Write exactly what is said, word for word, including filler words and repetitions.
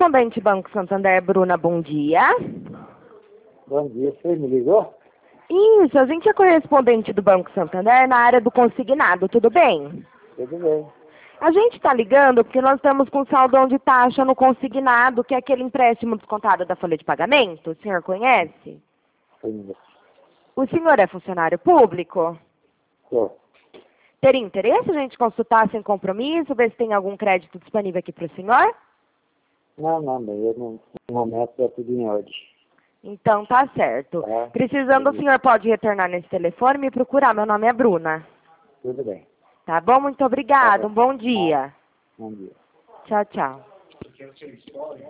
correspondente Banco Santander, Bruna, bom dia. Bom dia, você me ligou? Isso, a gente é correspondente do Banco Santander na área do consignado, tudo bem? Tudo bem. A gente está ligando porque nós estamos com saldão de taxa no consignado, que é aquele empréstimo descontado da folha de pagamento, o senhor conhece? Sim, O senhor é funcionário público? sou. Teria interesse a gente consultar sem compromisso, ver se tem algum crédito disponível aqui para o senhor? Não, não, mas eu não, no momento é tudo em ordem. Então tá certo. Tá. Precisando, o senhor pode retornar nesse telefone e me procurar. Meu nome é Bruna. Tudo bem. Tá bom? Muito obrigada. Tá. Um bom dia. Bom dia. Tchau, tchau.